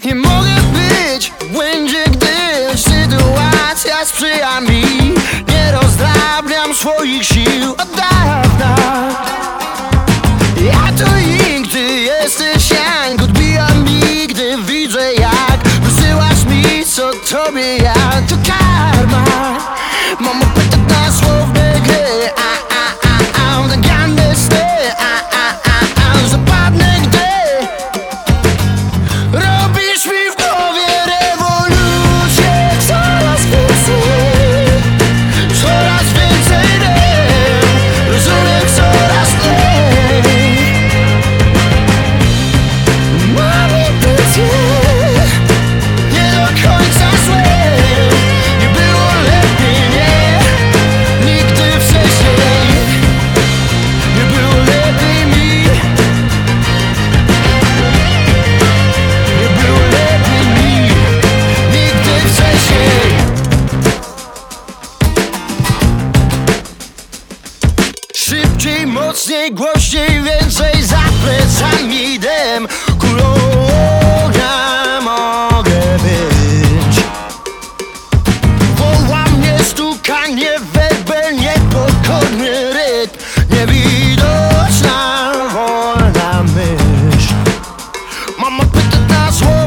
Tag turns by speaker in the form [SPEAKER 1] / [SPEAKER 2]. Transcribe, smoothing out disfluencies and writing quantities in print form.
[SPEAKER 1] Nie mogę być w błędzie, gdy sytuacja sprzyja mi. Nie rozdrabniam swoich sił od dawna. Ja to Ying, ty jesteś Yang. Odbijam mi, gdy widzę jak wysyłasz mi, co tobie ja. To karma. Mam apetyt na słowne gry. Naganne sny. Zapadnę, gdy robisz mi w głowie rewolucję. Coraz więcej, coraz więcej wiem. Rozumiem coraz mniej. Mam intencje nie do końca złe. Nie było lepiej, nie, nigdy wcześniej. Nie było lepiej mi. Nie było lepiej mi, nigdy wcześniej. Szybciej, mocniej, głośniej, więcej za plecami dym. Kulą ognia mogę być. Woła mnie stukanie werbel, niepokorny rytm. Niewidoczna, wolna myśl. Mam apetyt na słowo.